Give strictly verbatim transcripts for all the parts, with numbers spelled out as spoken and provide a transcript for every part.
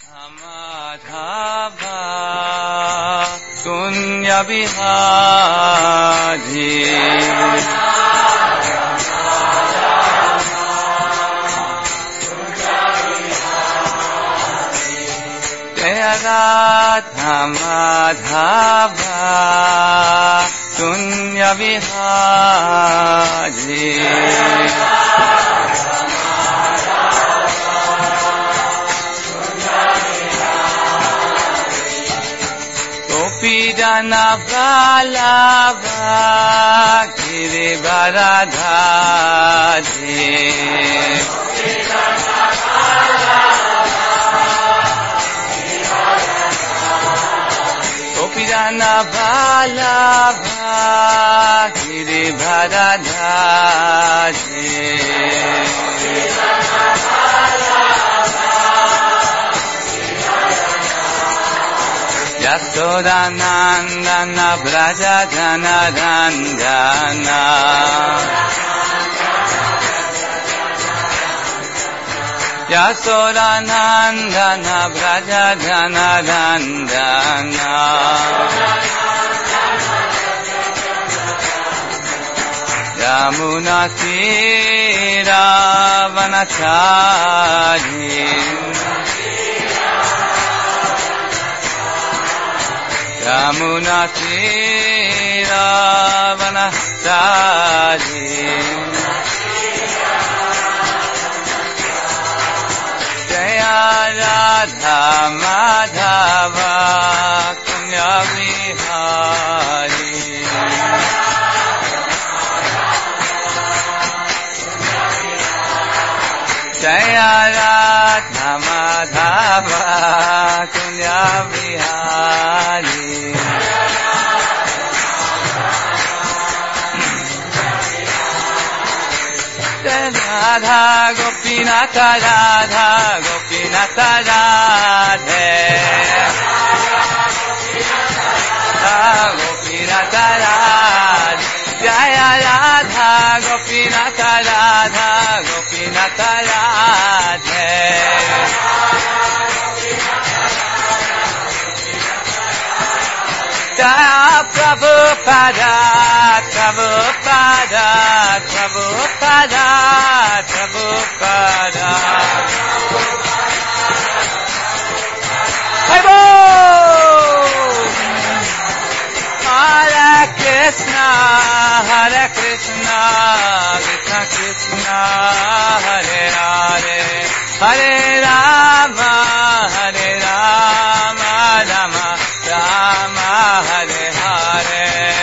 Madhava Kunya Bihari Jaya Radha Madhava Kunya Bihari Gopidana Vallabha Girivaradhari Gopidana Vallabha Girivaradhari Yasodanandana Braja Janarandana Yasodanandana Braja Janarandana Yamuna Tira Vanachari Yamuna Tira Vanachari Jaya Radha Madhava Kunya Bihari Jaya Radha Madhava Kunya Bihari Radha Gopinatha Radha Gopinatha Radhe Radha Gopinatha Radhe Jaya Radha Gopinatha Radha Gopinatha Radhe Jaya Prabhupada Prabhupada Prabhupada Prabhupada Hey bo Hare Krishna Hare Krishna Krishna Krishna Hare Hare Hare Rama Hare Rama Rama Rama Hare Hare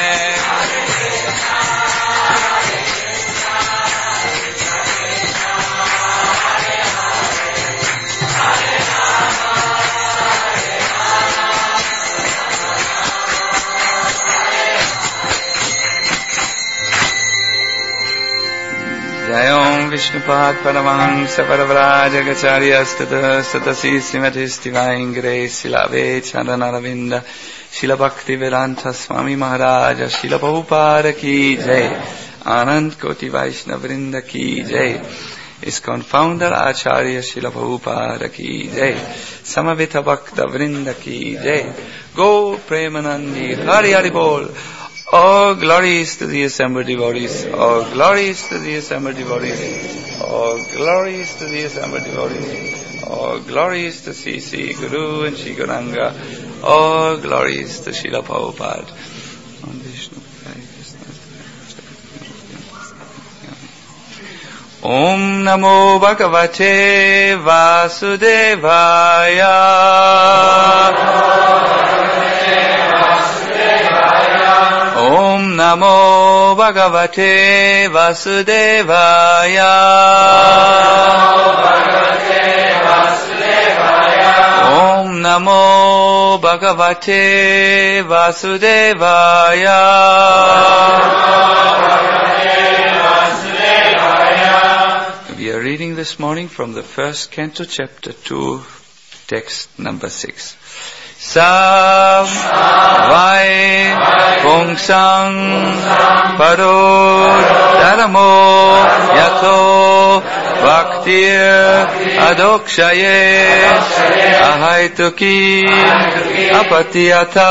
Jayom Vishnupad Paramahamsa Paravrajagacharya Stata Satasi Srimati Stivangre Silave Chandanaravinda Shila Bhakti Vedanta Swami Maharaja Shila Prabhupada Ki Jai Anand Koti Vaishnavrinda Ki Jai ISKCON Founder Acharya Shila Prabhupada Ki Jai Samavita Bhakta Vrinda Ki Jai Go Premanandi Hari Hari Bol. All glories to the assembled devotees. All glories to the assembled devotees. All glories to the assembled devotees. All glories to C C Guru and Shri Gauranga. All glories to Srila Prabhupada. Om Namo Bhagavate Vasudevaya. Om Namo Bhagavate Vasudevaya. Om Namo Bhagavate Vasudevaya. We are reading this morning from the first canto, chapter two, text number six. Sam Vai Pungsang Paro Dharamo Yato Bhaktir Adokshaye Ahaituki apatiyata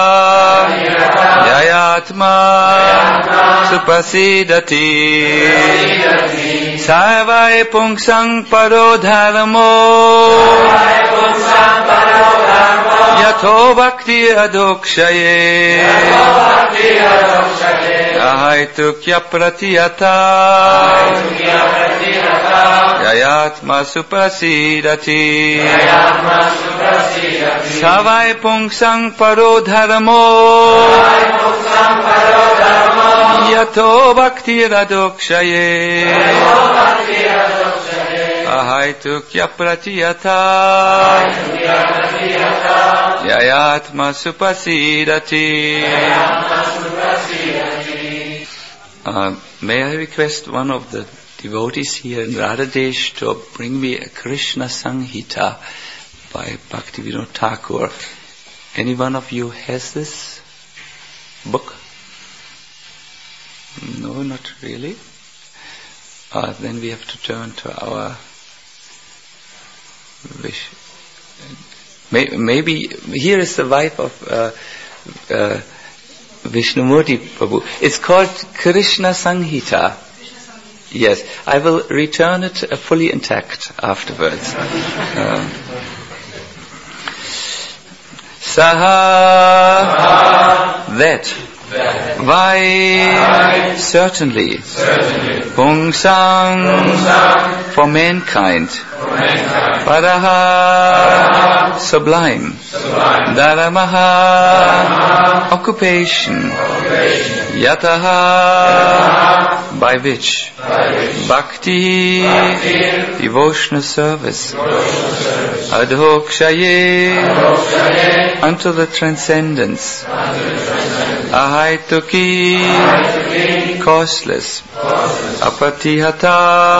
yayatma supasidati sarvai pungsang parodharamo yato bhakti adokshaye ahaitukya pratiyata yayatma supasidati savai pungsang parodharamo yato bhakti adokshaye ahaitukya pratiyata yayatma supasidati. Uh, may I request one of the devotees here in Radhadesh to bring me a Krishna Samhita by Bhaktivinoda Thakur. Any one of you has this book? No, not really. Uh, then we have to turn to our wish. Maybe here is the wife of uh, uh, Vishnumurti Prabhu. It's called Krishna Samhita. Yes, I will return it uh, fully intact afterwards. um, Saha, that. Why? Certainly. Pungsang, for mankind. Paraha, sublime. Dharamaha, occupation. Yataha, by which? Bhakti, devotional service. Adhokshaye, unto the transcendence. Ahaituki, causeless. Apatihata,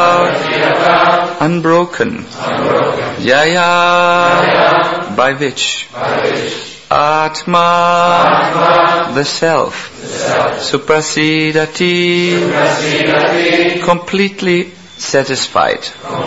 unbroken. Yaya, by which? Atma, the self. Suprasidati, completely satisfied.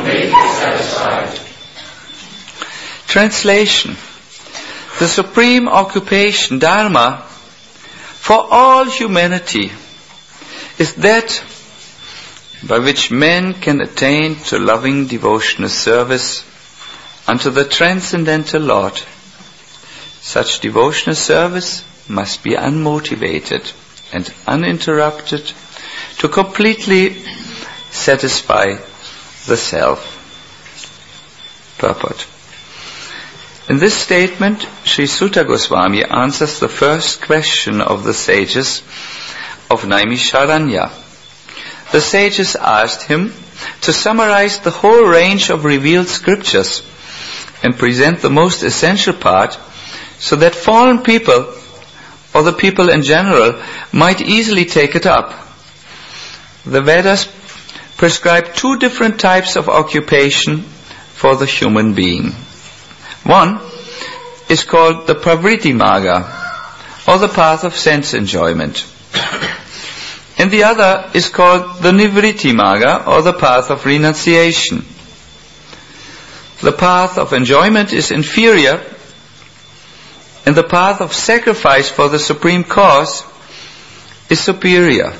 Translation. The supreme occupation, Dharma, for all humanity is that by which men can attain to loving devotional service unto the transcendental Lord. Such devotional service must be unmotivated and uninterrupted to completely satisfy the self. Purport. In this statement, Sri Suta Goswami answers the first question of the sages of Naimisharanya. The sages asked him to summarize the whole range of revealed scriptures and present the most essential part so that fallen people, or the people in general, might easily take it up. The Vedas prescribe two different types of occupation for the human being. One is called the Pravritti Marga, or the path of sense enjoyment. And the other is called the Nivritti Marga, or the path of renunciation. The path of enjoyment is inferior, and the path of sacrifice for the supreme cause is superior.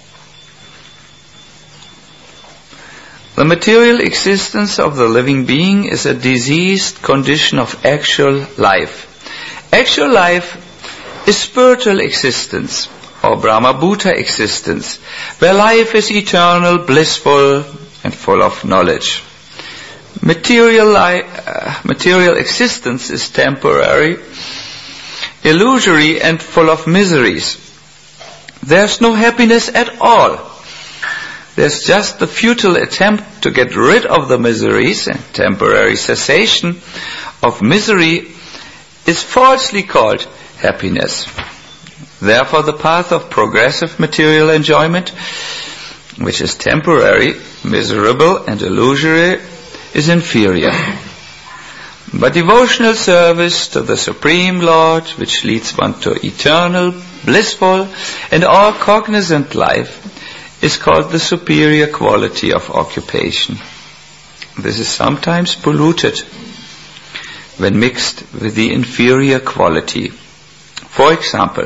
The material existence of the living being is a diseased condition of actual life. Actual life is spiritual existence, or Brahma-Bhuta existence, where life is eternal, blissful, and full of knowledge. Material, li- uh, material existence is temporary, illusory, and full of miseries. There's no happiness at all. There's just the futile attempt to get rid of the miseries, and temporary cessation of misery is falsely called happiness. Therefore, the path of progressive material enjoyment, which is temporary, miserable, and illusory, is inferior. But devotional service to the Supreme Lord, which leads one to eternal, blissful, and all-cognizant life, is called the superior quality of occupation. This is sometimes polluted. when mixed with the inferior quality. For example,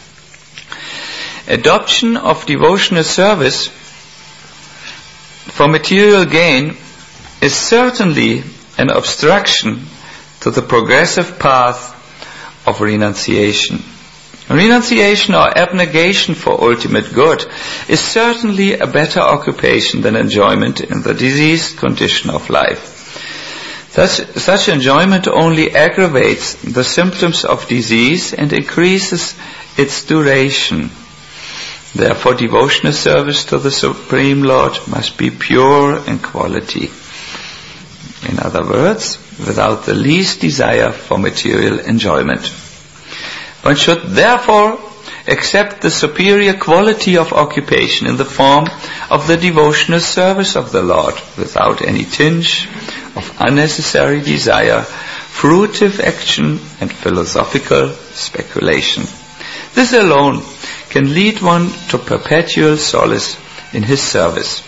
adoption of devotional service for material gain is certainly an obstruction to the progressive path of renunciation. Renunciation or abnegation for ultimate good is certainly a better occupation than enjoyment in the diseased condition of life. Such, such enjoyment only aggravates the symptoms of disease and increases its duration. Therefore, devotional service to the Supreme Lord must be pure in quality. In other words, without the least desire for material enjoyment. One should therefore accept the superior quality of occupation in the form of the devotional service of the Lord without any tinge of unnecessary desire, fruitive action and philosophical speculation. This alone can lead one to perpetual solace in his service.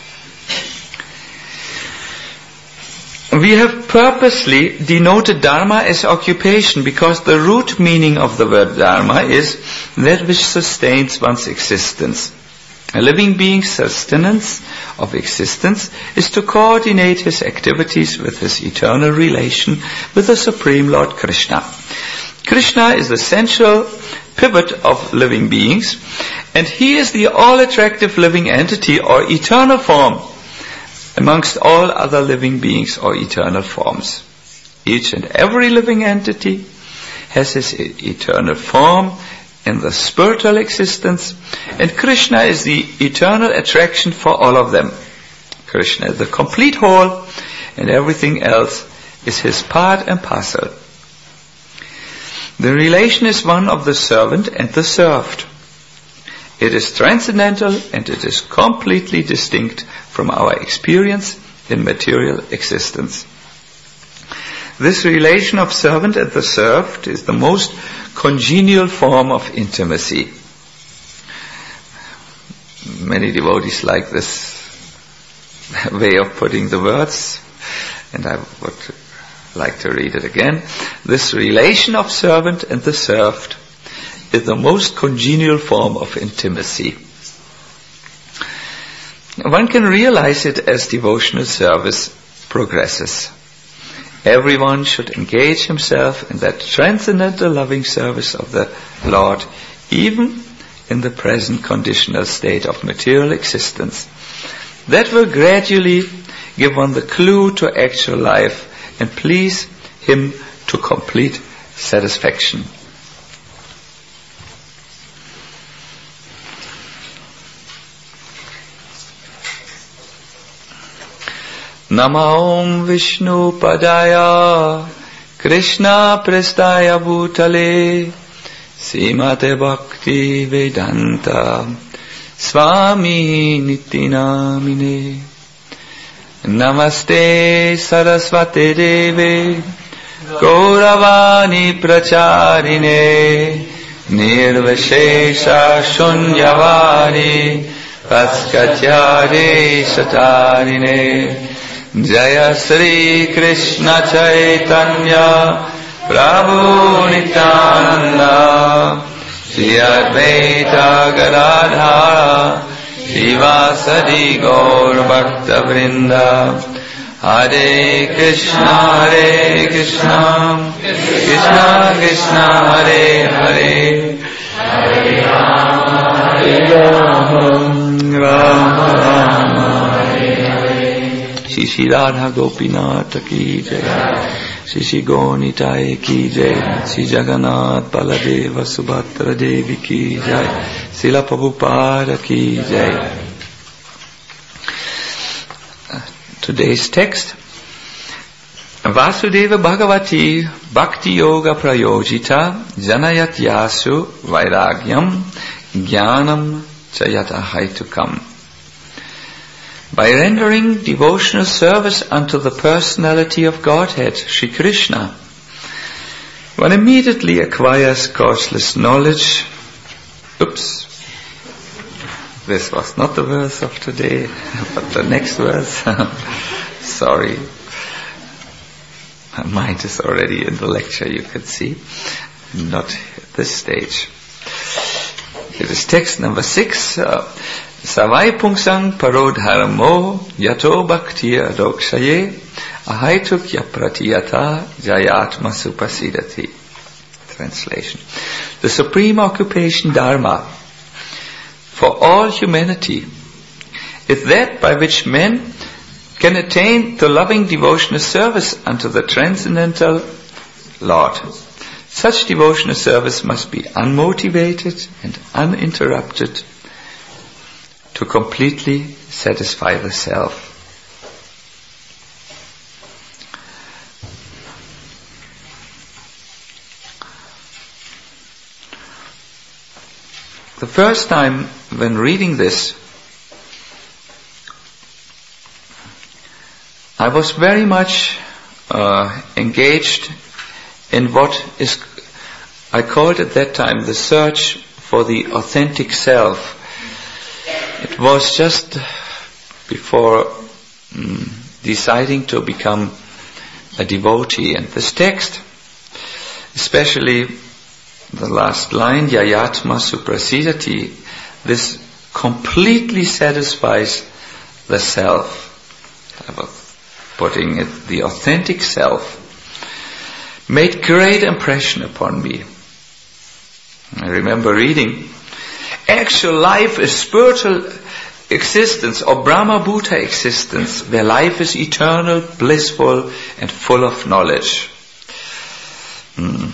We have purposely denoted dharma as occupation because the root meaning of the word dharma is that which sustains one's existence. A living being's sustenance of existence is to coordinate his activities with his eternal relation with the Supreme Lord Krishna. Krishna is the central pivot of living beings, and he is the all-attractive living entity or eternal form amongst all other living beings or eternal forms. Each and every living entity has his eternal form in the spiritual existence, and Krishna is the eternal attraction for all of them. Krishna is the complete whole, and everything else is his part and parcel. The relation is one of the servant and the served. It is transcendental and it is completely distinct from our experience in material existence. This relation of servant and the served is the most congenial form of intimacy. Many devotees like this way of putting the words, and I would like to read it again. This relation of servant and the served is the most congenial form of intimacy. One can realize it as devotional service progresses. Everyone should engage himself in that transcendental loving service of the Lord, even in the present conditional state of material existence. That will gradually give one the clue to actual life and please him to complete satisfaction. Namo Vishnu Padaya Krishna Prestaya Bhutale Srimate Bhakti Vedanta Swami Nityanamine Namaste Saraswate Deve Gauravani Pracharine Nirvashesha Shunyavani Paskatyare Satarine Jaya Sri Krishna Chaitanya Prabhu Nityananda Shri Advaita Gadadhara Shivasadi Gaur Bhakta Vrinda Hare Krishna Hare Krishna Krishna Krishna Hare Hare Hare Rama Hare Rama Rama Rama Hare Hare Shri Shri Radha Gopinath Ki Jai Shri Shri Gaunitai Ki Jai Shri Jagannath Baladeva Subhadra Devi Ki Jai Srila Prabhupada Ki Jai. Today's text, Vasudeva Bhagavati Bhakti Yoga Prayojita Janayat Yasu Vairagyam Jnanam Chayata Haitukam. By rendering devotional service unto the personality of Godhead, Shri Krishna, one immediately acquires causeless knowledge. Oops. This was not the verse of today, but the next verse. Sorry. My mind is already in the lecture, you can see. Not at this stage. It is text number six. Uh, Savai pungsang parodharmo yato bhaktiya dokshaye ahaituk yapratiyata jayatma supasidati. Translation. The supreme occupation dharma for all humanity is that by which men can attain to loving devotional service unto the transcendental Lord. Such devotional service must be unmotivated and uninterrupted to completely satisfy the self. The first time when reading this, I was very much uh, engaged in what is, I called at that time, the search for the authentic self. It was just before um, deciding to become a devotee. And this text, especially the last line, Yayatma Suprasidati, this completely satisfies the self. I was putting it, the authentic self, made great impression upon me. I remember reading, actual life is spiritual existence or Brahma Bhuta existence, where life is eternal, blissful, and full of knowledge. Hmm.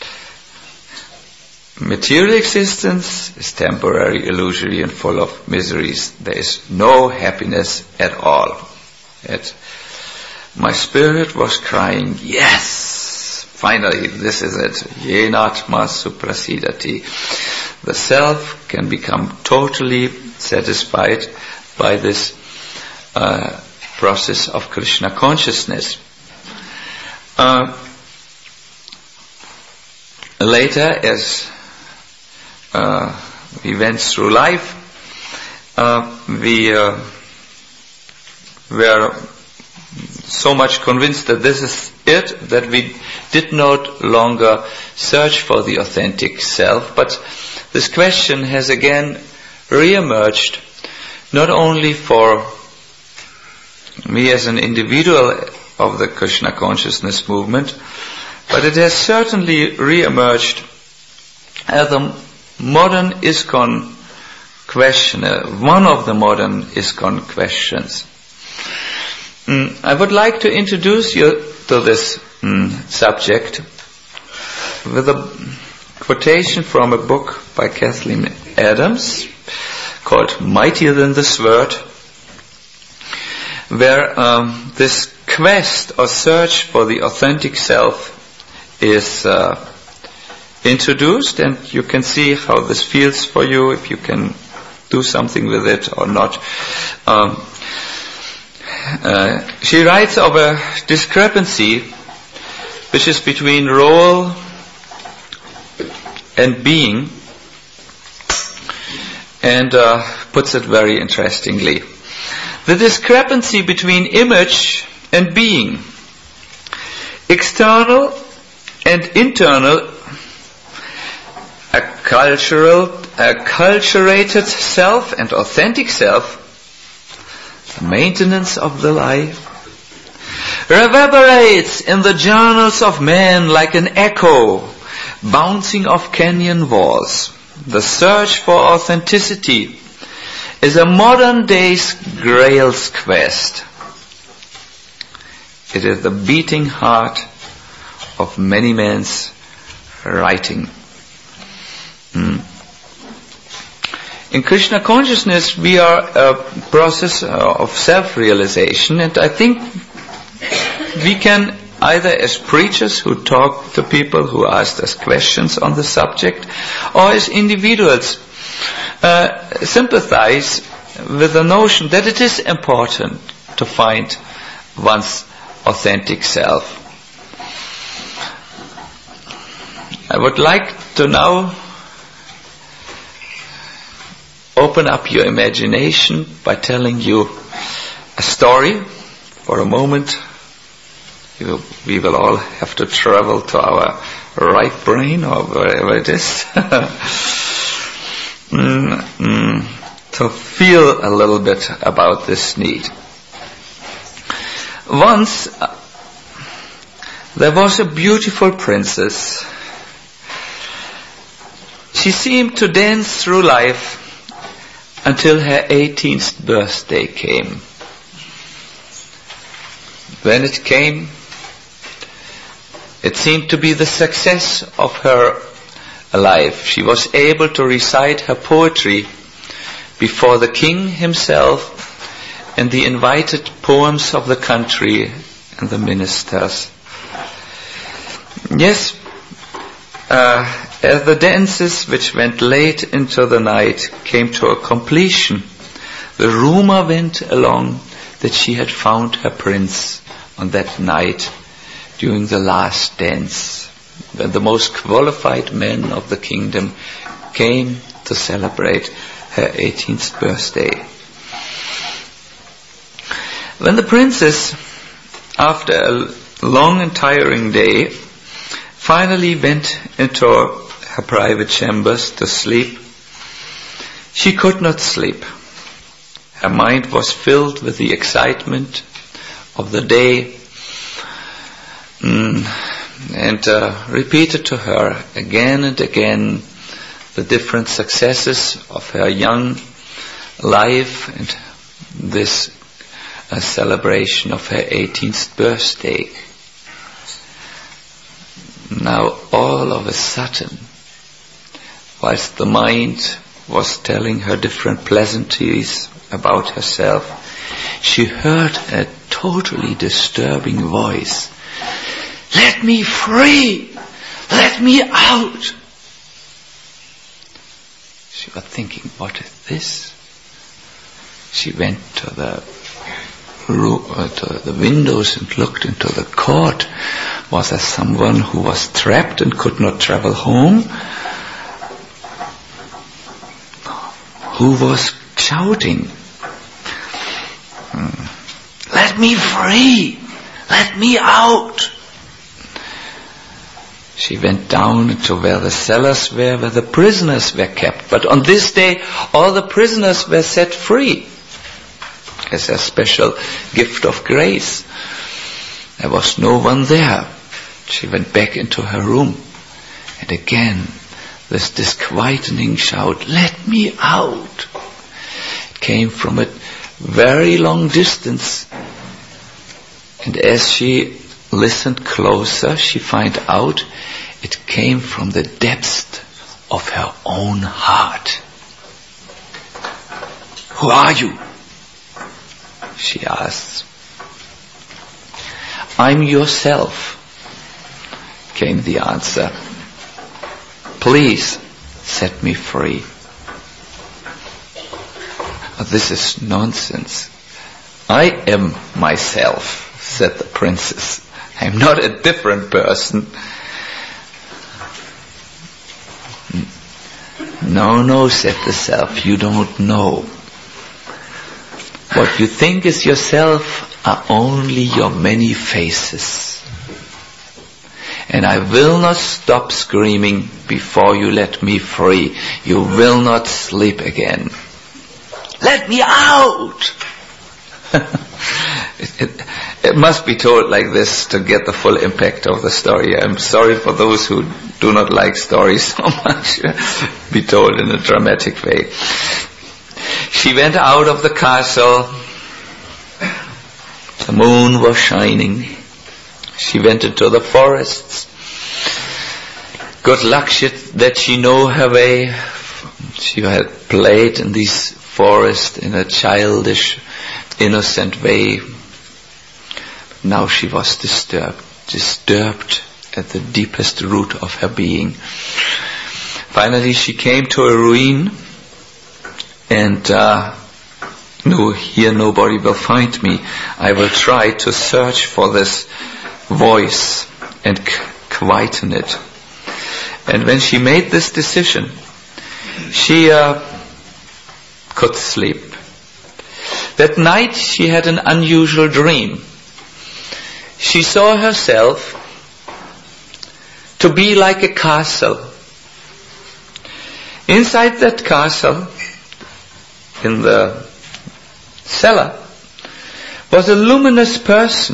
Material existence is temporary, illusory, and full of miseries. There is no happiness at all. At my spirit was crying, yes, finally, this is it. Yenatma suprasidati. The self can become totally satisfied by this uh, process of Krishna consciousness. Uh, later, as uh, we went through life, uh, we uh, were so much convinced that this is it, that we did not longer search for the authentic self, but this question has again re-emerged, not only for me as an individual of the Krishna consciousness movement, but it has certainly re-emerged as a modern ISKCON question, uh, one of the modern ISKCON questions. Mm, I would like to introduce you to this mm, subject with a quotation from a book by Kathleen Adams called Mightier Than the Sword, where um, this quest or search for the authentic self is uh, introduced, and you can see how this feels for you, if you can do something with it or not. Um, uh, she writes of a discrepancy which is between role and being, and uh, puts it very interestingly. The discrepancy between image and being, external and internal, a cultural, a culturated self and authentic self, the maintenance of the life, reverberates in the journals of man like an echo bouncing off canyon walls. The search for authenticity is a modern day's Grail's quest. It is the beating heart of many men's writing. Mm. In Krishna consciousness, we are a process of self-realization, and I think we can, either as preachers who talk to people who ask us questions on the subject, or as individuals, uh, sympathize with the notion that it is important to find one's authentic self. I would like to now open up your imagination by telling you a story for a moment. we will all have to travel to our right brain or wherever it is mm, mm, to feel a little bit about this need. Once uh, there was a beautiful princess. She seemed to dance through life until her eighteenth birthday came. When it came, it seemed to be the success of her life. She was able to recite her poetry before the king himself and the invited poems of the country and the ministers. Yes, uh, as the dances which went late into the night came to a completion, the rumor went along that she had found her prince on that night during the last dance, when the most qualified men of the kingdom came to celebrate her eighteenth birthday. When the princess, after a long and tiring day, finally went into her private chambers to sleep, she could not sleep. Her mind was filled with the excitement of the day, mm, and uh, repeated to her again and again the different successes of her young life and this uh, celebration of her eighteenth birthday. Now all of a sudden, whilst the mind was telling her different pleasantries about herself, she heard a totally disturbing voice. "Let me free! Let me out!" She was thinking, what is this? She went to the room, uh, to the windows and looked into the court. Was there someone who was trapped and could not travel home? Who was shouting? Hmm. "Let me free! Let me out!" She went down to where the cellars were, where the prisoners were kept. But on this day, all the prisoners were set free as a special gift of grace. There was no one there. She went back into her room. And again, this disquieting shout, "Let me out!" It came from a very long distance. And as she listened closer, she found out it came from the depths of her own heart. "Who are you?" she asked. "I'm yourself," came the answer. "Please set me free." Oh, this is nonsense. "I am myself," said the princess. "I'm not a different person." "No, no," said the self, "you don't know. What you think is yourself are only your many faces. And I will not stop screaming before you let me free. You will not sleep again. Let me out!" it, it, it must be told like this to get the full impact of the story. I'm sorry for those who do not like stories so much. Be told in a dramatic way. She went out of the castle. The moon was shining. She went into the forests. Good luck she, that she knew her way. She had played in these forests in a childish, innocent way. Now she was disturbed, disturbed at the deepest root of her being. Finally she came to a ruin, and uh, no, here nobody will find me. I will try to search for this voice and c- quieten it. And when she made this decision, she uh, could sleep. That night she had an unusual dream. she saw herself to be like a castle. Inside that castle, in the cellar, was a luminous person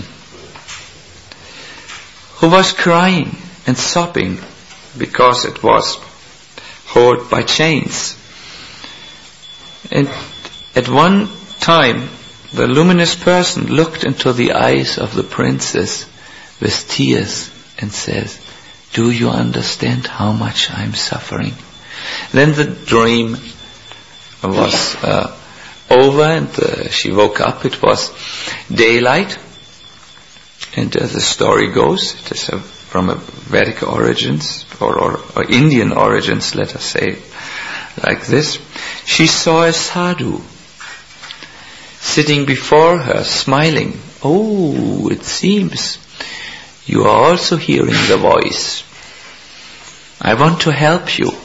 who was crying and sobbing because it was held by chains. And at one time, the luminous person looked into the eyes of the princess with tears and says, "Do you understand how much I'm suffering?" Then the dream was uh, over, and uh, she woke up. It was daylight, and as the story goes, it is a, from a Vedic origins or, or, or Indian origins, let us say, like this. She saw a sadhu sitting before her, smiling. "Oh, it seems you are also hearing the voice. I want to help you."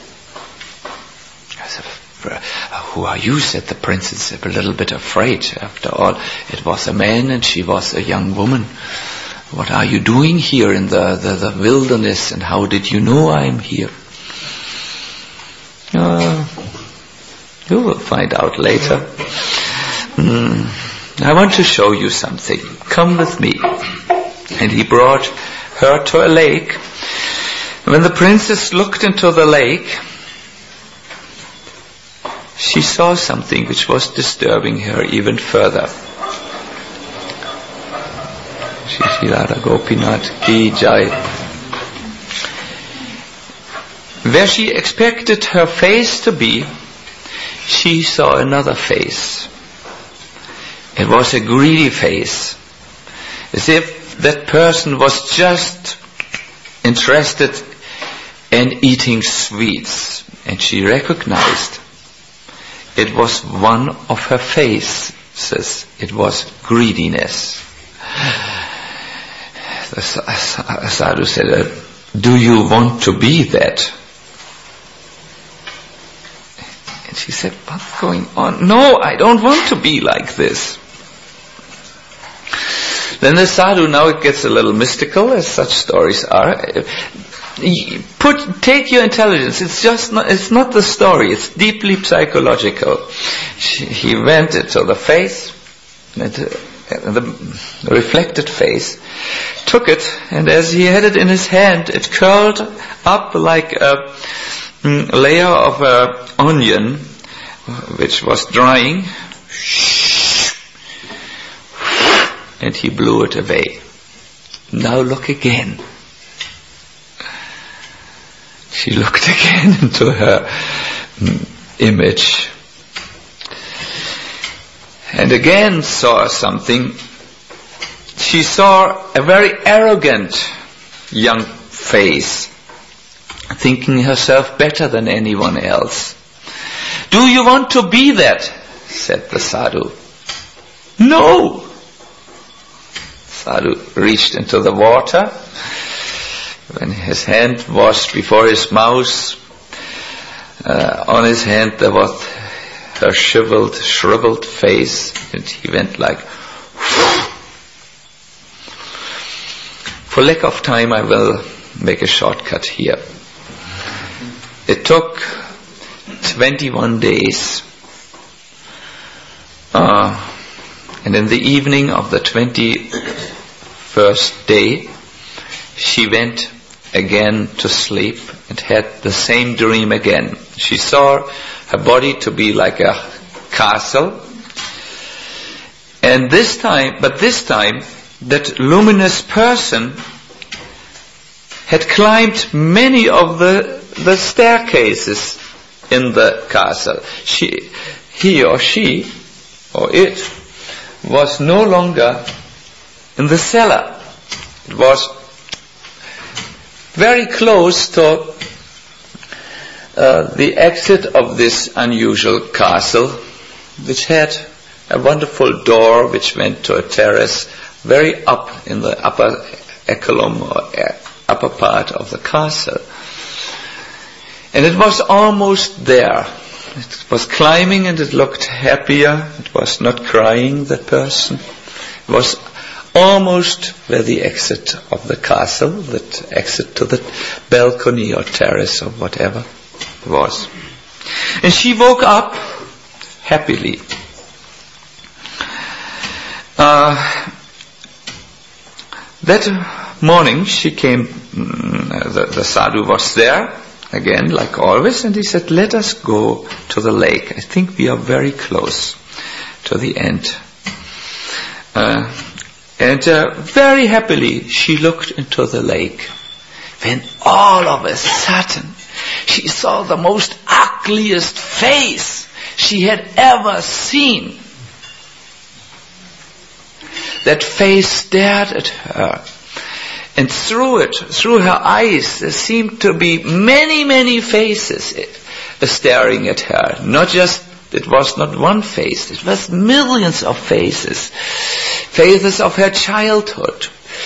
"Who are you?" said the princess, a little bit afraid. After all, it was a man and she was a young woman. "What are you doing here in the, the, the wilderness, and how did you know I am here?" Uh, you will find out later. Mm, I want to show you something. Come with me. And he brought her to a lake. When the princess looked into the lake, she saw something which was disturbing her even further. Shri Radha Gopinath Ki Jai. Where she expected her face to be, she saw another face. It was a greedy face, as if that person was just interested in eating sweets, and she recognized it was one of her faces. It was greediness. The sadhu said, "Do you want to be that?" And she said, "What's going on? No, I don't want to be like this." Then the sadhu, now it gets a little mystical, as such stories are. Put, take your intelligence. It's just not, it's not the story. It's deeply psychological. She, he went to the face, and the reflected face, took it, and as he had it in his hand, it curled up like a mm, layer of a onion, which was drying, and he blew it away. "Now look again." She looked again into her mm, image, and again saw something. She saw a very arrogant young face, thinking herself better than anyone else. "Do you want to be that?" said the sadhu. "No." Sadhu reached into the water. When his hand was before his mouth, uh, on his hand there was her shriveled, shriveled face, and he went like. For lack of time, I will make a shortcut here. It took twenty-one days, uh, and in the evening of the twenty-first day, she went again to sleep and had the same dream again. She saw her body to be like a castle, and this time, but this time, that luminous person had climbed many of the the staircases in the castle. She, he or she, or it, was no longer in the cellar. It was very close to uh, the exit of this unusual castle, which had a wonderful door which went to a terrace very up in the upper echelon or upper part of the castle. And it was almost there. It was climbing and it looked happier. It was not crying, that person. It was almost where the exit of the castle, that exit to the balcony or terrace or whatever was. And she woke up happily. Uh, that morning she came, mm, the, the sadhu was there, again, like always, and he said, let us go to the lake. I think we are very close to the end. Uh, and uh, very happily she looked into the lake. When all of a sudden she saw the most ugliest face she had ever seen. That face stared at her. And through it, through her eyes, there seemed to be many, many faces staring at her. Not just, it was not one face, it was millions of faces. Faces of her childhood.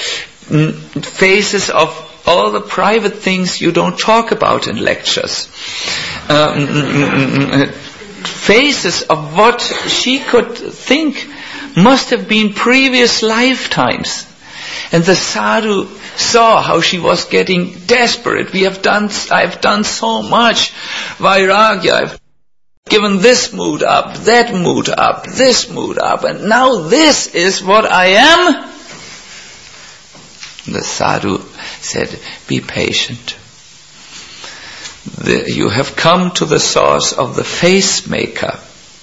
Faces of all the private things you don't talk about in lectures. Um, faces of what she could think must have been previous lifetimes. And the sadhu saw how she was getting desperate. We have done, I've done so much vairagya. I've given this mood up, that mood up, this mood up, and now this is what I am. The sadhu said, be patient. The, you have come to the source of the face maker,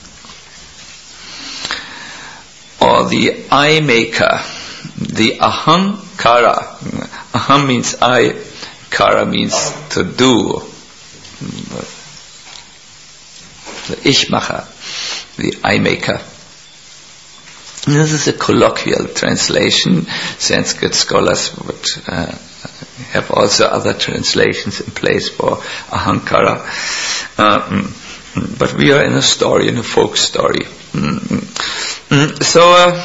or the eye maker, the ahankara. Aham means I, kara means to do. The ishmacher, the eye maker. And this is a colloquial translation. Sanskrit scholars would uh, have also other translations in place for ahankara. Uh, but we are in a story, in a folk story. Mm-hmm. So, uh,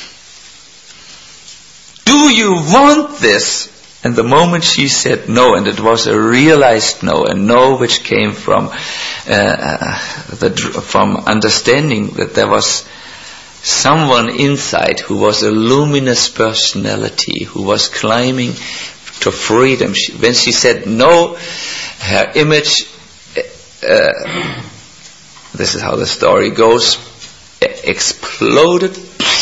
do you want this? And the moment she said no, and it was a realized no, a no which came from uh, the, from understanding that there was someone inside who was a luminous personality, who was climbing to freedom. She, when she said no, her image, uh, this is how the story goes, exploded.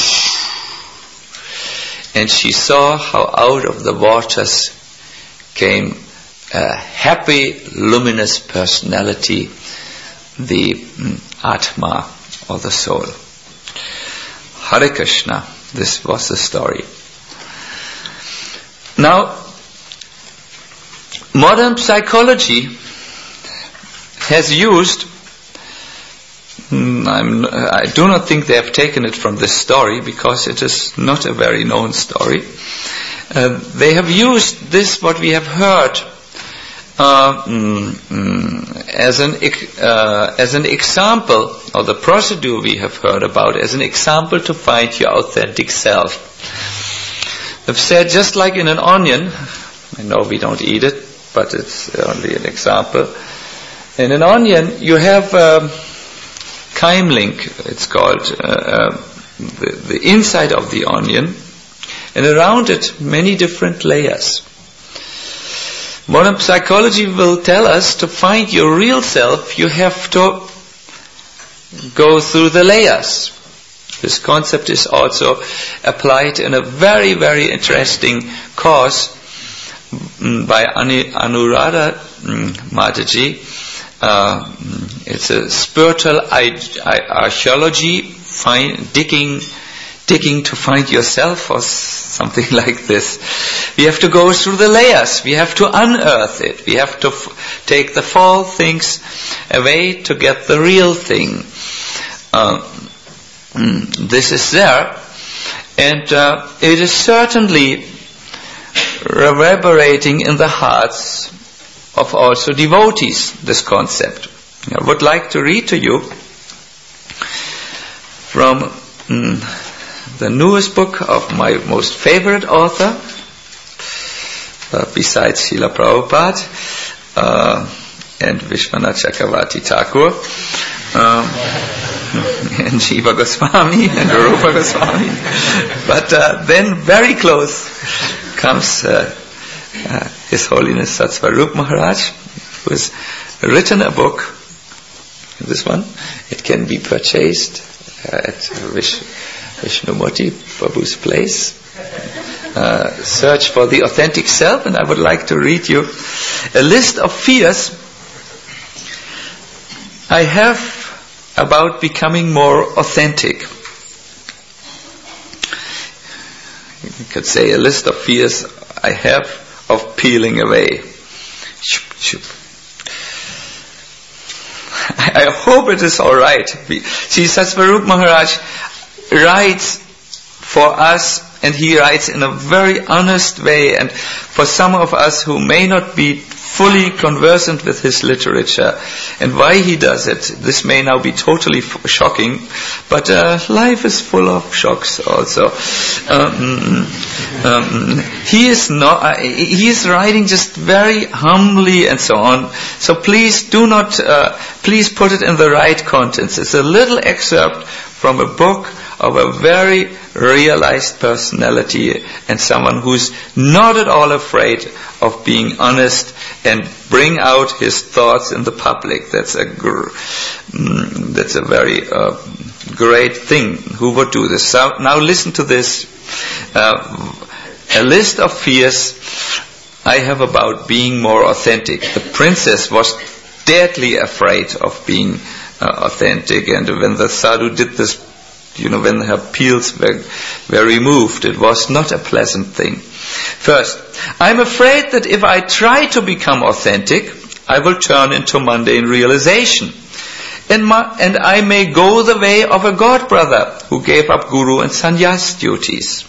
And she saw how out of the waters came a happy, luminous personality, the mm, Atma, or the soul. Hare Krishna. This was the story. Now, modern psychology has used, I'm, I do not think they have taken it from this story, because it is not a very known story. Uh, they have used this, what we have heard, uh, mm, mm, as an uh, as an example, or the procedure we have heard about, as an example to find your authentic self. They've said, just like in an onion, I know we don't eat it, but it's only an example. In an onion, you have um, Keimling, it's called, uh, uh, the, the inside of the onion, and around it many different layers. Modern psychology will tell us to find your real self, you have to go through the layers. This concept is also applied in a very, very interesting course by Anuradha Mataji. Uh, it's a spiritual archaeology, find, digging, digging to find yourself, or something like this. We have to go through the layers. We have to unearth it. We have to f- take the false things away to get the real thing. Uh, this is there, and uh, it is certainly reverberating in the hearts of also devotees, this concept. I would like to read to you from mm, the newest book of my most favorite author, uh, besides Srila Prabhupada uh, and Vishwanath Chakravarti Thakur. Um, and Jiva Goswami and Rupa Goswami. But uh, then very close comes uh, uh, His Holiness Satsvarup Maharaj, who has written a book, this one. It can be purchased uh, at Vish- Vishnumurti Prabhu's place. Uh, search for the authentic self, and I would like to read you a list of fears I have about becoming more authentic. You could say a list of fears I have of peeling away. I, I hope it is all right. See, Satsvarup Maharaj writes for us, and he writes in a very honest way, and for some of us who may not be fully conversant with his literature and why he does it, this may now be totally f- shocking, but uh, life is full of shocks also. Um, um, he is not. Uh, he is writing just very humbly and so on. So please do not. Uh, please put it in the right contents. It's a little excerpt from a book of a very realized personality and someone who's not at all afraid of being honest and bring out his thoughts in the public. That's a gr- mm, that's a very uh, great thing. Who would do this? So now listen to this. Uh, a list of fears I have about being more authentic. The princess was deadly afraid of being uh, authentic, and when the sadhu did this, you know, when her peels were, were removed, it was not a pleasant thing. First, I'm afraid that if I try to become authentic, I will turn into mundane realization. And, my, and I may go the way of a god brother who gave up guru and sannyas duties.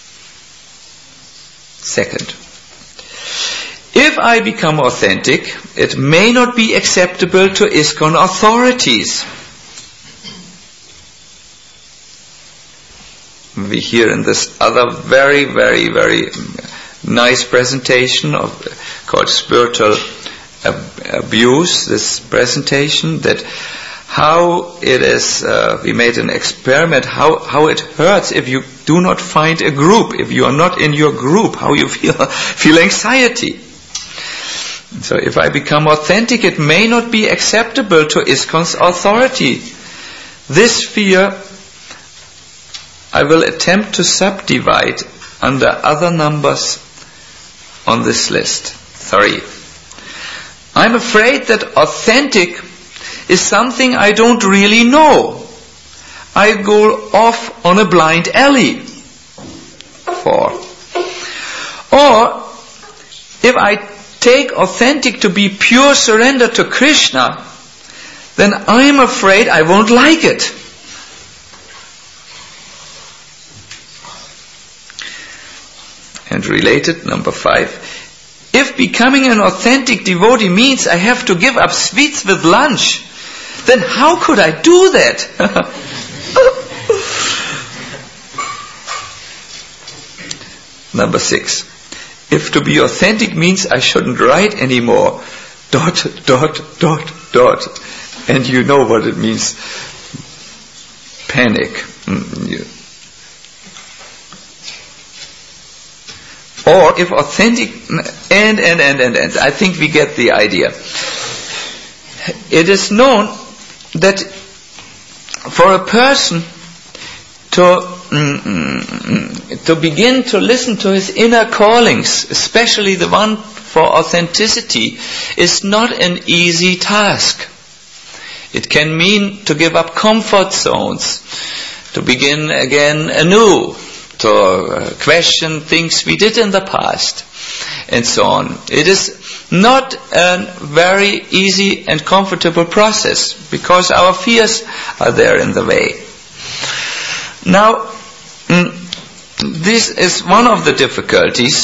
Second, if I become authentic, it may not be acceptable to ISKCON authorities. We hear in this other very, very, very nice presentation of called Spiritual Ab- Abuse, this presentation, that how it is, uh, we made an experiment, how, how it hurts if you do not find a group, if you are not in your group, how you feel, feel anxiety. So if I become authentic, it may not be acceptable to ISKCON's authority. This fear I will attempt to subdivide under other numbers on this list. Three. I'm afraid that authentic is something I don't really know. I go off on a blind alley. Four. Or, if I take authentic to be pure surrender to Krishna, then I'm afraid I won't like it. And related, number five, if becoming an authentic devotee means I have to give up sweets with lunch, then how could I do that? Number six, if to be authentic means I shouldn't write anymore, dot, dot, dot, dot, and you know what it means, panic. Mm, you, Or if authentic, and, and, and, and, and, I think we get the idea. It is known that for a person to, mm, to begin to listen to his inner callings, especially the one for authenticity, is not an easy task. It can mean to give up comfort zones, to begin again anew, to uh, question things we did in the past, and so on. It is not a very easy and comfortable process, because our fears are there in the way. Now, mm, this is one of the difficulties,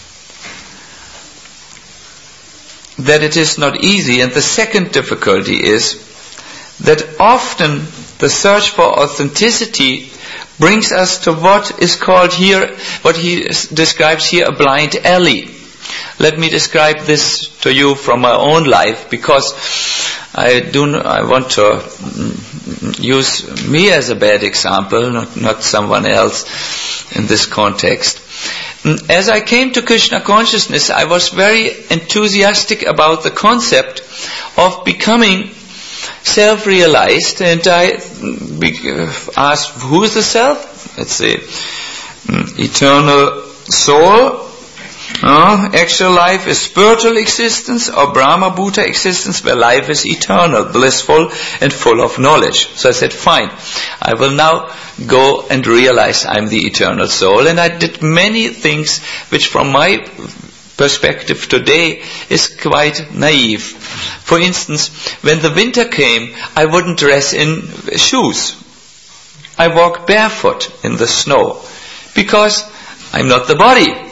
that it is not easy, and the second difficulty is that often the search for authenticity brings us to what is called here, what he describes here, a blind alley. let me describe this to you from my own life, because I do n- I want to use me as a bad example, not, not someone else in this context. As I came to Krishna consciousness, I was very enthusiastic about the concept of becoming self-realized, and I asked, who is the self? It's the eternal soul. Uh, actual life is spiritual existence, or Brahma Bhuta existence, where life is eternal, blissful, and full of knowledge. So I said, fine, I will now go and realize I'm the eternal soul. And I did many things which from my perspective today is quite naive. For instance, when the winter came, I wouldn't dress in shoes. I walked barefoot in the snow, because I'm not the body.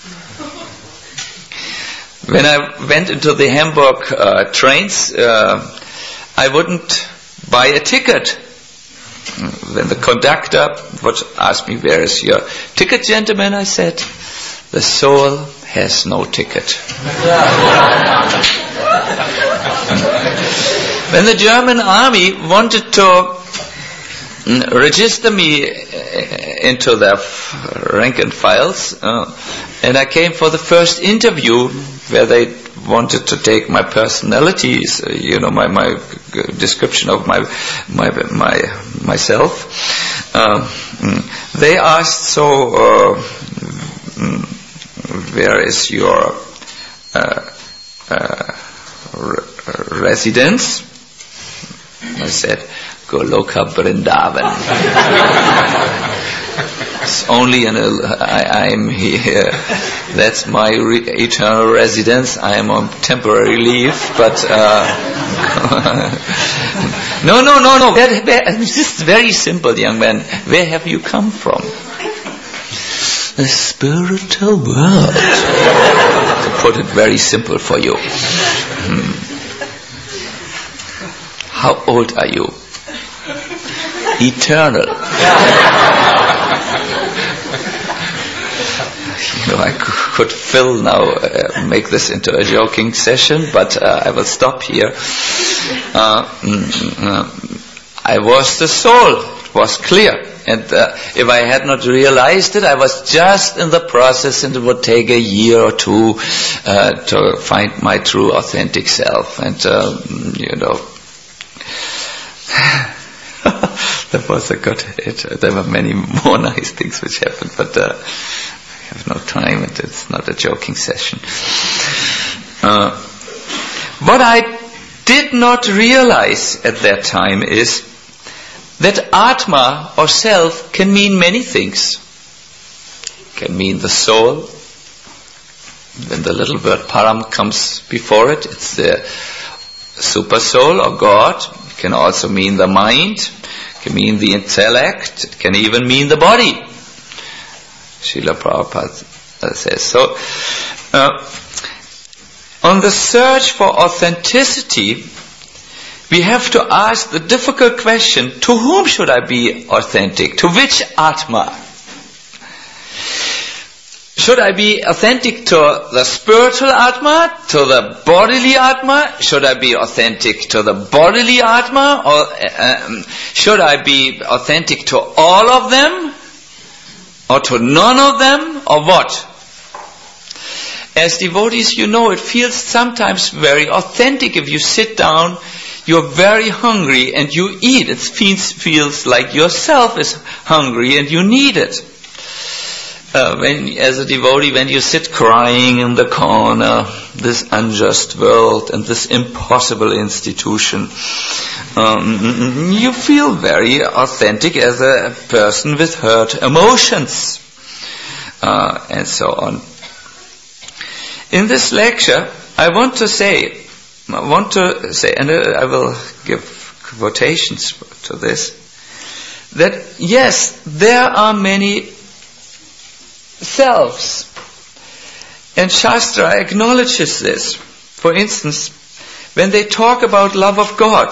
When I went into the Hamburg uh, trains, uh, I wouldn't buy a ticket. When the conductor would ask me, where is your ticket, gentlemen? I said, the soul has no ticket. When the German army wanted to register me into their rank and files, uh, and I came for the first interview where they wanted to take my personalities, uh, you know, my my description of my my my myself. Uh, they asked, so uh, where is your uh, uh, re- residence? I said, Goloka Vrindavan. It's only an, I, I'm here. That's my re- eternal residence. I am on temporary leave, but uh, no, no, no, no. Where, where, this is very simple, young man. Where have you come from? The spiritual world. To put it very simple for you. Hmm. How old are you? Eternal. You know, I could fill now, uh, make this into a joking session, but uh, I will stop here. Uh, uh, I was the soul. It was clear. And uh, if I had not realized it, I was just in the process, and it would take a year or two uh, to find my true authentic self. And, uh, you know, that was a good hit. There were many more nice things which happened, but uh, I have no time, and it's not a joking session. Uh, what I did not realize at that time is that Atma or self can mean many things. It can mean the soul. When the little word param comes before it, it's the super soul or God. It can also mean the mind. It can mean the intellect. It can even mean the body. Srila Prabhupada says. So, uh, on the search for authenticity, we have to ask the difficult question, to whom should I be authentic? To which Atma? Should I be authentic to the spiritual Atma, to the bodily Atma? Should I be authentic to the bodily Atma? Or um, should I be authentic to all of them? Or to none of them? Or what? As devotees, you know, it feels sometimes very authentic if you sit down, you're very hungry and you eat. It feels, feels like yourself is hungry and you need it. Uh, when, as a devotee, when you sit crying in the corner, this unjust world and this impossible institution, um, you feel very authentic as a person with hurt emotions, uh, and so on. In this lecture, I want to say, I want to say, and I will give quotations to this, that yes, there are many selves. And Shastra acknowledges this. For instance, when they talk about love of God,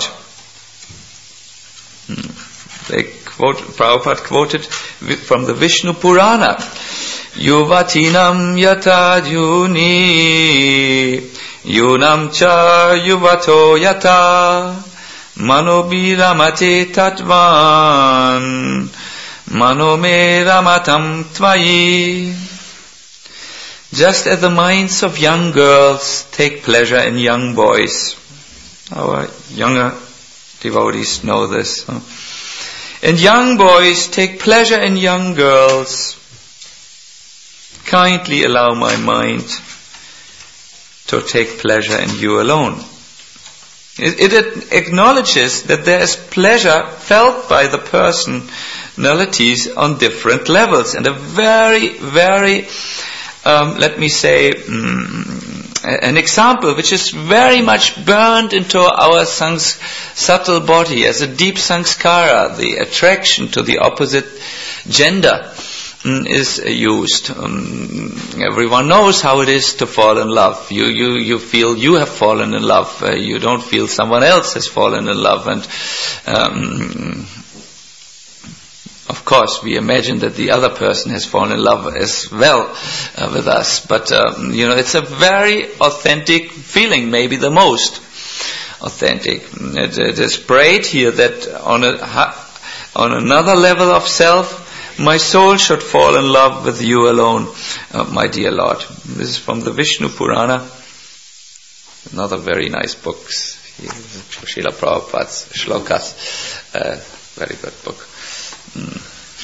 they quote, Prabhupada quoted from the Vishnu Purana. Yuvatinam yata juni, yunam cha yuvato yata, manobi ramate tatvan, manome ramatam tvayi. Just as the minds of young girls take pleasure in young boys, our younger devotees know this, huh? And young boys take pleasure in young girls, kindly allow my mind to take pleasure in you alone. It, it acknowledges that there is pleasure felt by the personalities on different levels, and a very, very, um, let me say, um, an example which is very much burned into our sans- subtle body as a deep sanskara, the attraction to the opposite gender is used. Um, everyone knows how it is to fall in love. You you you feel you have fallen in love. Uh, you don't feel someone else has fallen in love. And um, of course, we imagine that the other person has fallen in love as well uh, with us. But um, you know, it's a very authentic feeling, maybe the most authentic. It, it is prayed here that on a on another level of self, my soul should fall in love with you alone, uh, my dear Lord. This is from the Vishnu Purana, another very nice book, Srila Prabhupada's Shlokas, uh, very good book. Mm.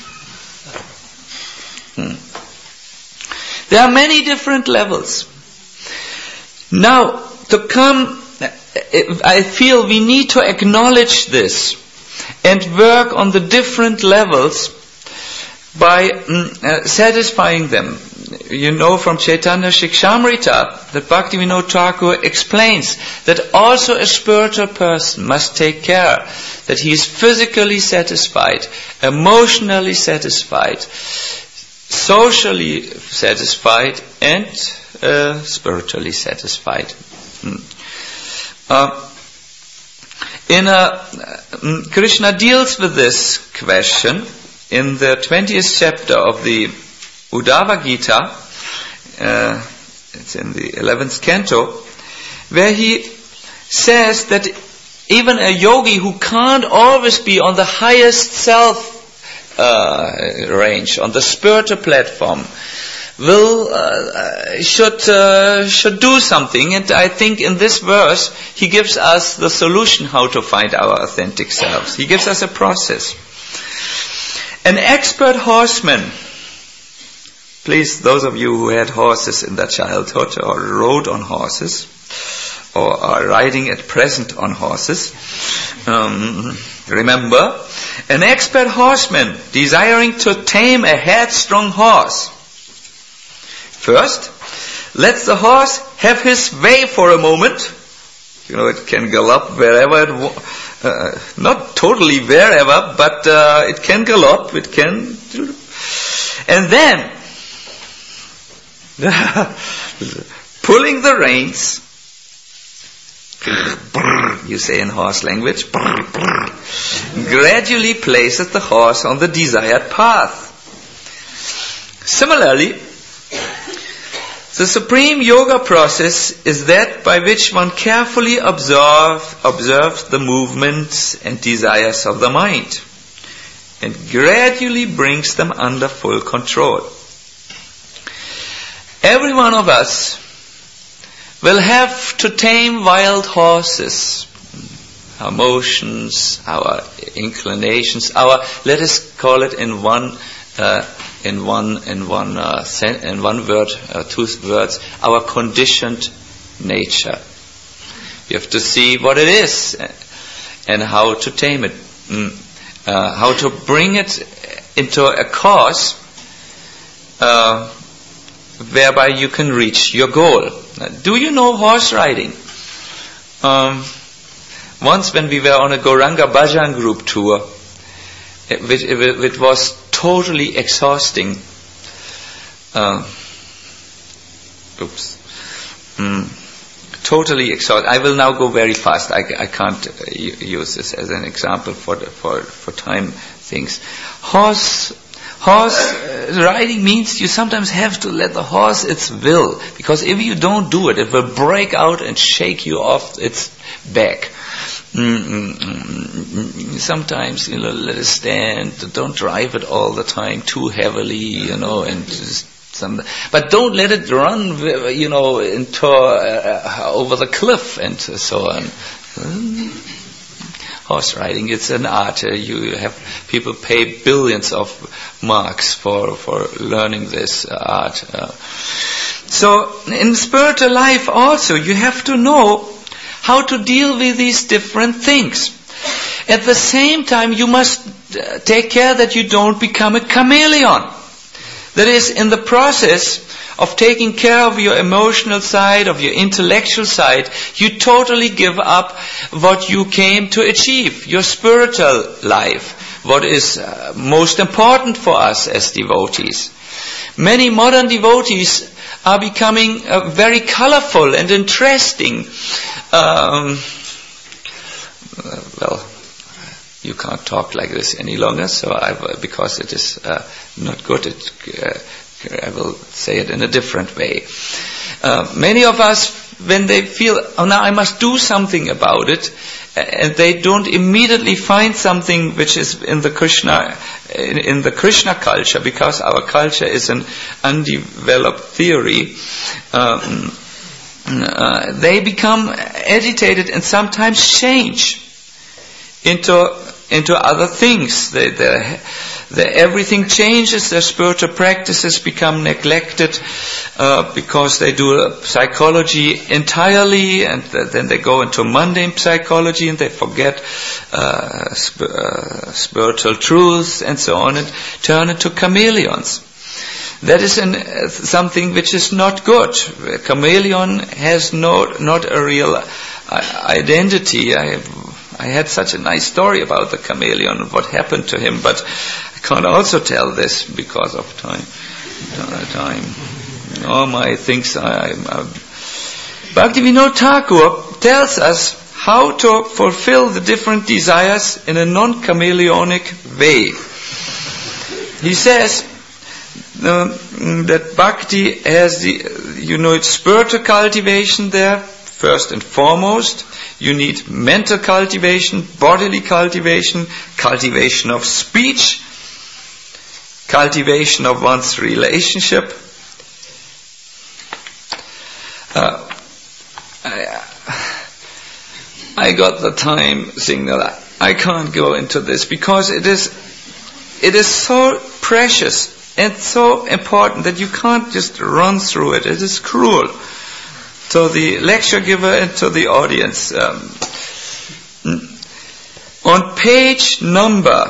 Mm. There are many different levels. Now, to come, I feel we need to acknowledge this and work on the different levels by mm, uh, satisfying them. You know from Chaitanya Shikshamrita that Bhaktivinoda Thakur explains that also a spiritual person must take care that he is physically satisfied, emotionally satisfied, socially satisfied, and uh, spiritually satisfied. Mm. Uh, in a, uh, Krishna deals with this question in the twentieth chapter of the Uddhava Gita, uh, it's in the eleventh canto, where he says that even a yogi who can't always be on the highest self uh, range, on the spiritual platform, will uh, should uh, should do something. And I think in this verse he gives us the solution how to find our authentic selves. He gives us a process. An expert horseman, please, those of you who had horses in their childhood or rode on horses or are riding at present on horses, um, remember, an expert horseman desiring to tame a headstrong horse, first, lets the horse have his way for a moment. You know, it can gallop wherever it wa- uh, not totally wherever, but uh, it can gallop, it can, and then pulling the reins, you say in horse language, gradually places the horse on the desired path. Similarly, the supreme yoga process is that by which one carefully observe, observes the movements and desires of the mind and gradually brings them under full control. Every one of us will have to tame wild horses, our emotions, our inclinations, our, let us call it in one uh, in one in one uh, sen- in one word, uh, two words, our conditioned nature. You have to see what it is and how to tame it, mm. uh, how to bring it into a cause uh, whereby you can reach your goal. Uh, do you know horse riding? Um, once when we were on a Gauranga Bhajan group tour, it, which, it, it was totally exhausting. Uh, oops. Mm, totally exhausting. I will now go very fast. I, I can't uh, use this as an example for the, for for time things. Horse Horse uh, riding means you sometimes have to let the horse its will, because if you don't do it, it will break out and shake you off its back. Mm-mm-mm. Sometimes, you know, let it stand. Don't drive it all the time too heavily, you know, and just some. But don't let it run, you know, into uh, over the cliff and so on. Horse riding, it's an art. Uh, you have people pay billions of marks for for learning this uh, art. Uh, so in spiritual life also, you have to know how to deal with these different things. At the same time, you must uh, take care that you don't become a chameleon. That is, in the process of taking care of your emotional side, of your intellectual side, you totally give up what you came to achieve, your spiritual life, what is uh, most important for us as devotees. Many modern devotees are becoming uh, very colorful and interesting. Um, uh, well, you can't talk like this any longer, so I, because it is uh, not good, it, uh, I will say it in a different way. Uh, many of us, when they feel, oh, now I must do something about it, and they don't immediately find something which is in the Krishna, in, in the Krishna culture, because our culture is an undeveloped theory. Um, uh, they become agitated and sometimes change into into other things. They, they, they, everything changes. Their spiritual practices become neglected uh, because they do psychology entirely, and th- then they go into mundane psychology and they forget uh, sp- uh, spiritual truths and so on, and turn into chameleons. That is an, uh, something which is not good. A chameleon has no not a real uh, identity. I have I had such a nice story about the chameleon and what happened to him, but I can't also tell this because of time. Time. All my things. I, I, Bhaktivinoda Thakur tells us how to fulfill the different desires in a non-chameleonic way. He says uh, that bhakti has the, you know, it's spiritual cultivation there, first and foremost. You need mental cultivation, bodily cultivation, cultivation of speech, cultivation of one's relationship. Uh, I, I got the time signal. I can't go into this because it is it is so precious and so important that you can't just run through it. It is cruel to the lecture giver and to the audience. Um, on page number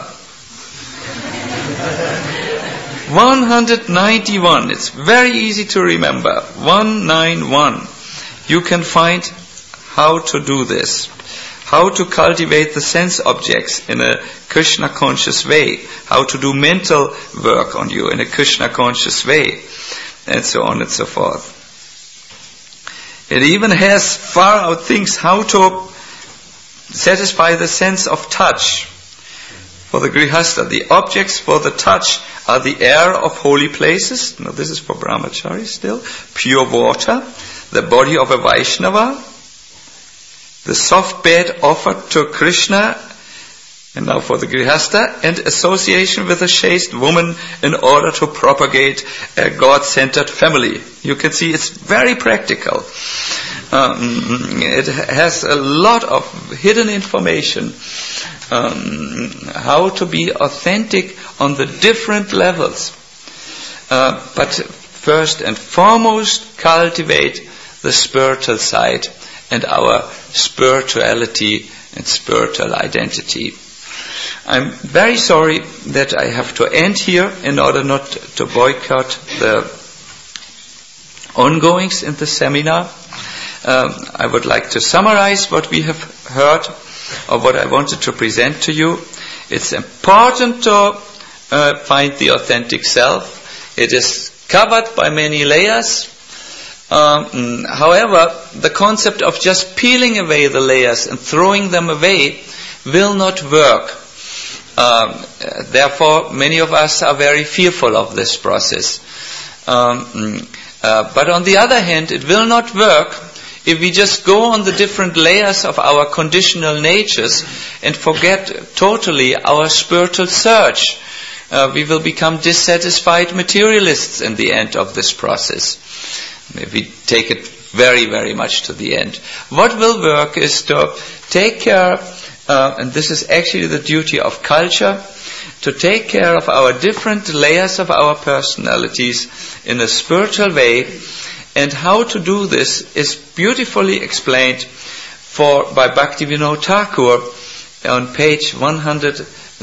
one hundred ninety-one, it's very easy to remember, one ninety-one, you can find how to do this, how to cultivate the sense objects in a Krishna conscious way, how to do mental work on you in a Krishna conscious way, and so on and so forth. It even has far out things how to satisfy the sense of touch. For the Grihastha, the objects for the touch are the air of holy places. Now this is for Brahmachari still. Pure water. The body of a Vaishnava. The soft bed offered to Krishna. And now for the Grihastha. And association with a chaste woman in order to propagate a God-centered family. You can see it's very practical. Um, it has a lot of hidden information. Um, how to be authentic on the different levels. Uh, but first and foremost, cultivate the spiritual side and our spirituality and spiritual identity. I'm very sorry that I have to end here in order not to boycott the ongoings in the seminar. Um, I would like to summarize what we have heard, or what I wanted to present to you. It's important to uh, find the authentic self. It is covered by many layers. Um, however, the concept of just peeling away the layers and throwing them away will not work. Um, therefore, many of us are very fearful of this process. Um, uh, but on the other hand, it will not work if we just go on the different layers of our conditional natures and forget totally our spiritual search. Uh, we will become dissatisfied materialists in the end of this process. If we take it very, very much to the end. What will work is to take care, uh, and this is actually the duty of culture, to take care of our different layers of our personalities in a spiritual way. And how to do this is beautifully explained for by Bhaktivinoda Thakur on page one hundred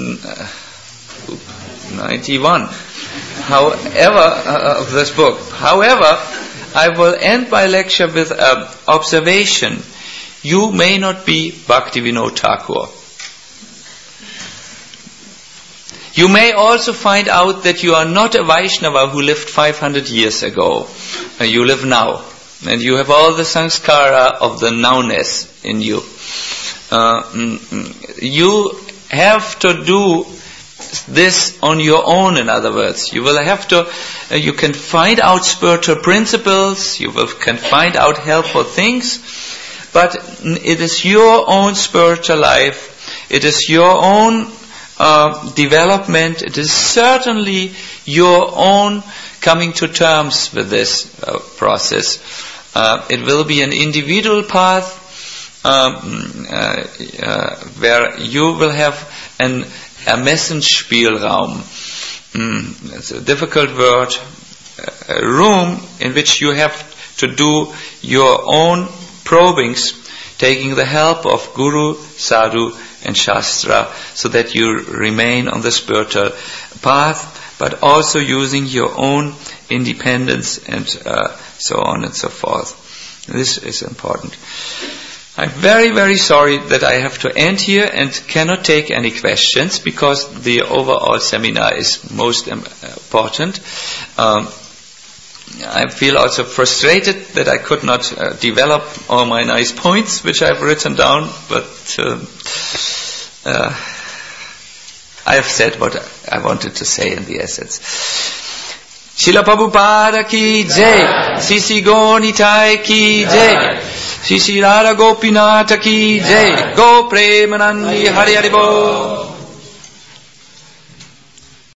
ninety-one. However, uh, of this book. However, I will end my lecture with an observation. You may not be Bhaktivinoda Thakur. You may also find out that you are not a Vaishnava who lived five hundred years ago. You live now. And you have all the sanskara of the nowness in you. Uh, you have to do this on your own, in other words. You will have to, uh, you can find out spiritual principles, you will, can find out helpful things, but it is your own spiritual life, it is your own uh, development, it is certainly your own coming to terms with this uh, process. Uh, it will be an individual path um, uh, uh, where you will have an Ermessensspielraum. Mm, it's a difficult word. A room in which you have to do your own probings, taking the help of Guru, Sadhu and Shastra, so that you remain on the spiritual path, but also using your own independence and uh, so on and so forth. This is important. I'm very, very sorry that I have to end here and cannot take any questions because the overall seminar is most important. Um, I feel also frustrated that I could not uh, develop all my nice points which I've written down, but uh, uh, I have said what I wanted to say in the essence. Srila Prabhupada ki jai, Sisi Gonitai ki jai, Sisi Radha Gopinatha ki jai, Go Premanandi Hari Hari Bo.